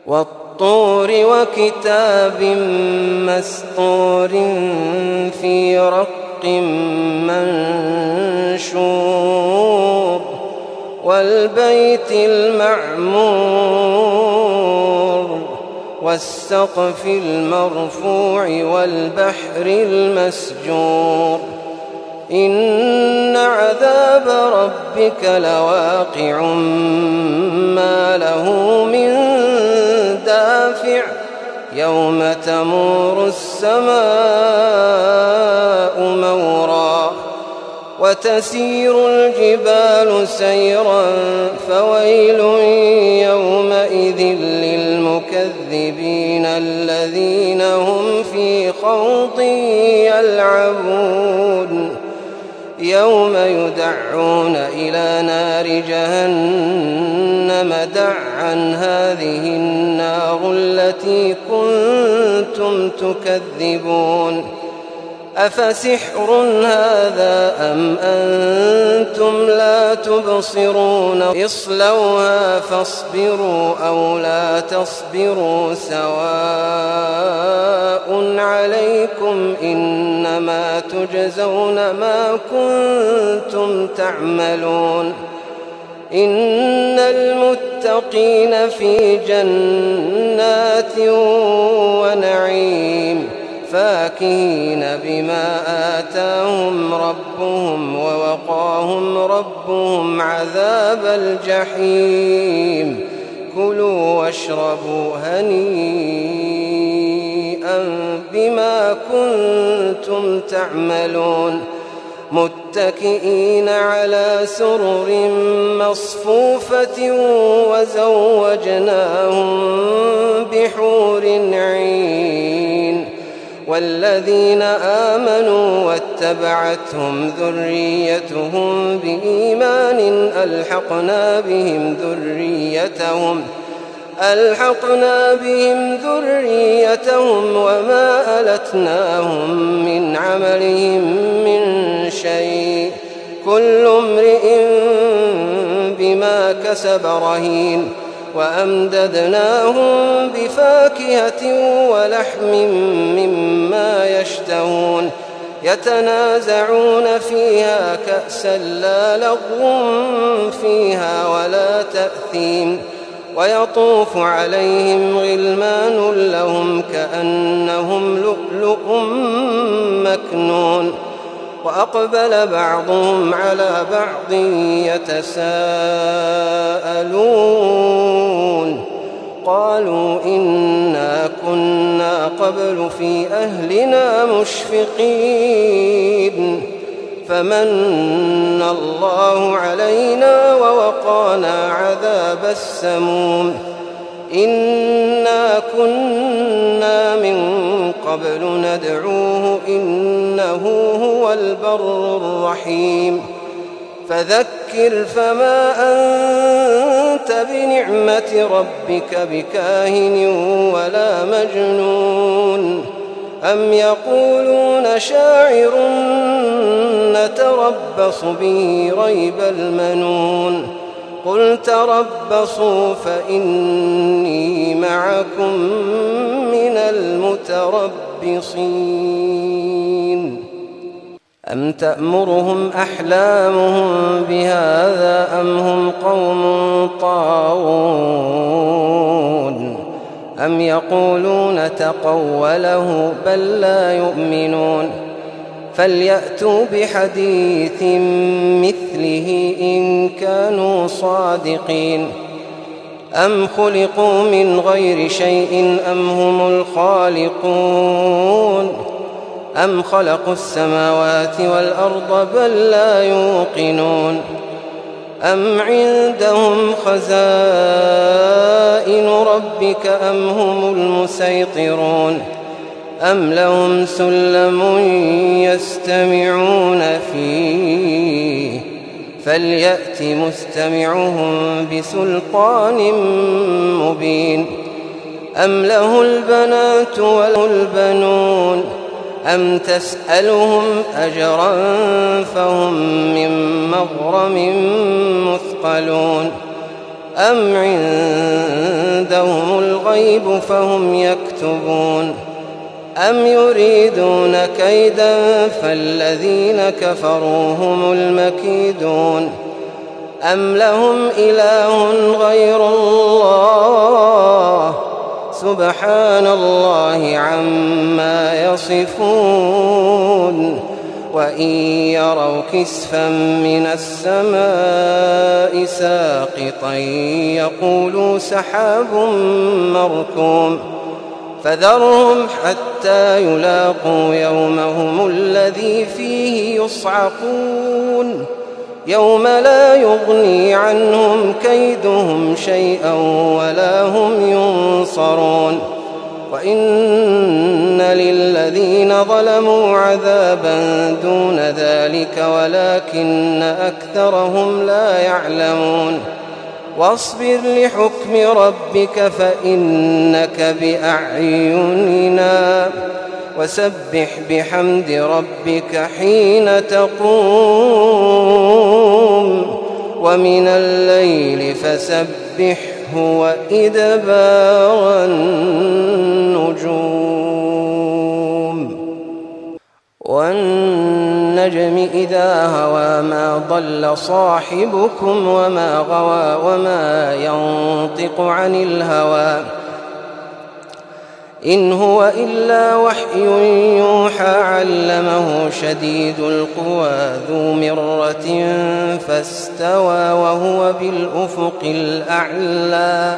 وَالطُّورِ وَكِتَابٍ مَّسْطُورٍ فِي رَقٍّ مَّنشُورٍ وَالْبَيْتِ الْمَعْمُورِ وَالسَّقْفِ الْمَرْفُوعِ وَالْبَحْرِ الْمَسْجُورِ إِنَّ عَذَابَ رَبِّكَ لَوَاقِعٌ مَّا لَهُ مِن دَافِعٍ يَوْمَ تَمُورُ السَّمَاءُ مَوْرًا وَتَسِيرُ الْجِبَالُ سَيْرًا فَوَيْلٌ يَوْمَئِذٍ لِّلْمُكَذِّبِينَ الَّذِينَ هُمْ فِي خَوْضٍ يَلْعَبُونَ يَوْمَ يُدَعُّونَ إِلَى نَارِ جَهَنَّمَ دَعًّا هَٰذِهِ النَّارُ الَّتِي كُنتُمْ تُكَذِّبُونَ أَفَسِحْرٌ هَٰذَا أَمْ أَنتُمْ لَا تُبْصِرُونَ اصْلَوْهَا فاصْبِرُوا أَوْ لَا تَصْبِرُوا سَوَاءٌ عَلَيْكُمْ إِنَّمَا تُجْزَوْنَ مَا كُنتُمْ تَعْمَلُونَ إِنَّ الْمُتَّقِينَ في جَنَّاتٍ ونعيم فاكهين بما آتاهم ربهم ووقاهم ربهم عذاب الجحيم كلوا واشربوا هنيئا بما كنتم تعملون متكئين على سرر مصفوفة وزوجناهم بحور عين والذين آمنوا واتبعتهم ذريتهم بإيمان ألحقنا بهم ذريتهم وما ألتناهم من عملهم من شيء كل امرئ بما كسب رهين وأمددناهم بفاكهة ولحم مما يشتهون يتنازعون فيها كأسا لا لغو فيها ولا تأثيم ويطوف عليهم غلمان لهم كأنهم لؤلؤ مكنون وأقبل بعضهم على بعض يتساءلون قالوا إنا كنا قبل في أهلنا مشفقين فمن الله علينا ووقانا عذاب السموم إنا كنا من قبل ندعوه إنه هو البر الرحيم فذكر فما أنت بنعمة ربك بكاهن ولا مجنون أم يقولون شاعر نتربص به ريب المنون قل تربصوا فإني معكم من المتربصين أم تأمرهم أحلامهم بهذا أم هم قوم طاغون أم يقولون تقوله بل لا يؤمنون فليأتوا بحديث مثله إن كانوا صادقين أم خلقوا من غير شيء أم هم الخالقون أم خلقوا السماوات والأرض بل لا يوقنون أم عندهم خزائن ربك أم هم المسيطرون أم لهم سلم يستمعون فيه فليأت مستمعهم بسلطان مبين أم له البنات وله البنون أم تسألهم أجرا فهم من مغرم مثقلون أم عندهم الغيب فهم يكتبون أم يريدون كيدا فالذين كفروا هم المكيدون أم لهم إله غير الله سبحان الله عما يصفون وإن يروا كسفا من السماء ساقطا يقولوا سحاب مركوم فذرهم حتى يلاقوا يومهم الذي فيه يصعقون يوم لا يغني عنهم كيدهم شيئا ولا هم ينصرون وإن للذين ظلموا عذابا دون ذلك ولكن أكثرهم لا يعلمون واصبر لحكم ربك فإنك بأعيننا وسبح بحمد ربك حين تقوم ومن الليل فسبحه وإدبار النجوم والنجم إذا هوى ما ضل صاحبكم وما غوى وما ينطق عن الهوى إن هو إلا وحي يوحى علمه شديد القوى ذو مرة فاستوى وهو بالأفق الأعلى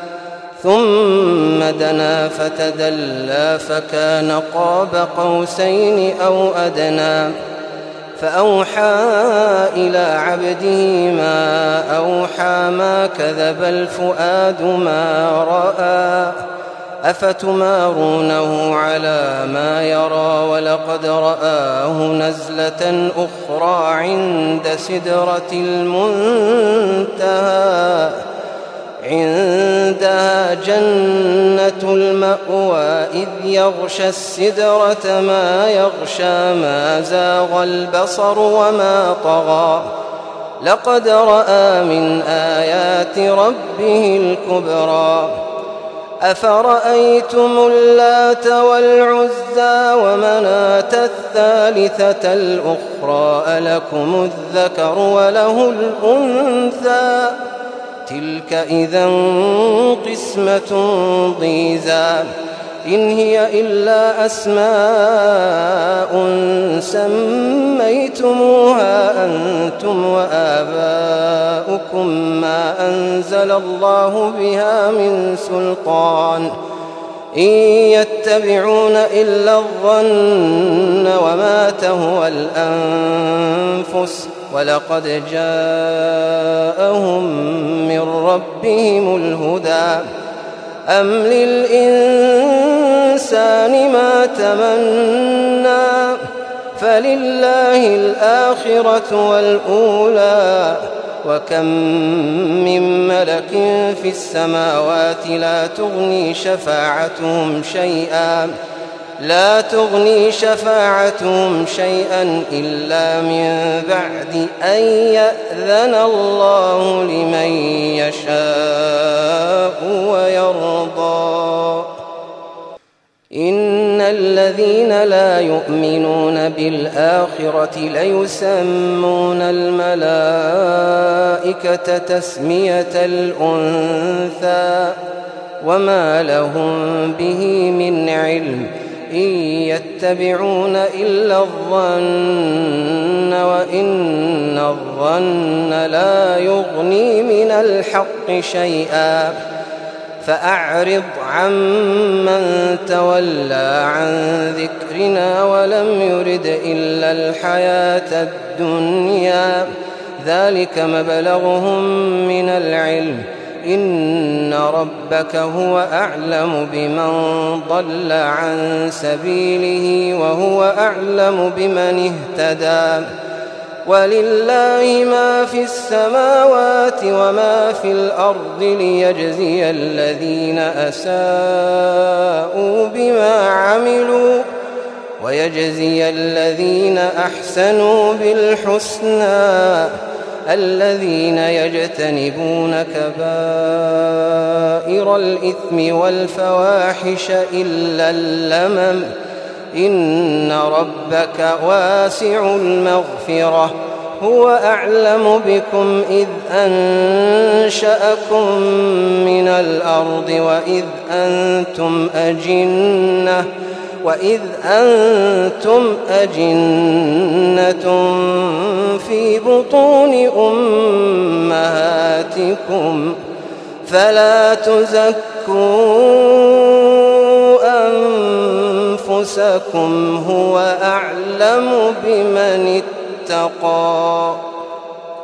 ثم دنا فتدلى فكان قاب قوسين أو أدنى فأوحى إلى عبده ما أوحى ما كذب الفؤاد ما رأى أفتمارونه على ما يرى ولقد رآه نزلة أخرى عند سدرة المنتهى عندها جنة المأوى إذ يغشى السدرة ما يغشى ما زاغ البصر وما طغى لقد رأى من آيات ربه الكبرى أفرأيتم اللات والعزى ومناة الثالثة الأخرى ألكم الذكر وله الأنثى تلك إذا قسمة ضيزى إن هي إلا أسماء سميتموها أنتم وآباؤكم ما أنزل الله بها من سلطان إن يتبعون إلا الظن وما تهوى الأنفس ولقد جاءهم من ربهم الهدى أم للإنسان ما تمنى فلله الآخرة والأولى وكم من ملك في السماوات لا تغني شفاعتهم شيئا إلا من بعد أن يأذن الله لمن يشاء ويرضى إن الذين لا يؤمنون بالآخرة ليسمون الملائكة تسمية الأنثى وما لهم به من علم إن يتبعون إلا الظن وإن الظن لا يغني من الحق شيئا فأعرض عمن تولى عن ذكرنا ولم يرد إلا الحياة الدنيا ذلك مبلغهم من العلم إن ربك هو أعلم بمن ضل عن سبيله وهو أعلم بمن اهتدى ولله ما في السماوات وما في الأرض ليجزي الذين أساءوا بما عملوا ويجزي الذين أحسنوا بالحسنى الذين يجتنبون كبائر الإثم والفواحش إلا اللمم إن ربك واسع المغفرة هو أعلم بكم إذ أنشأكم من الأرض وإذ أنتم أجنة في بطون أمهاتكم فلا تزكوا أنفسكم هو أعلم بمن اتقى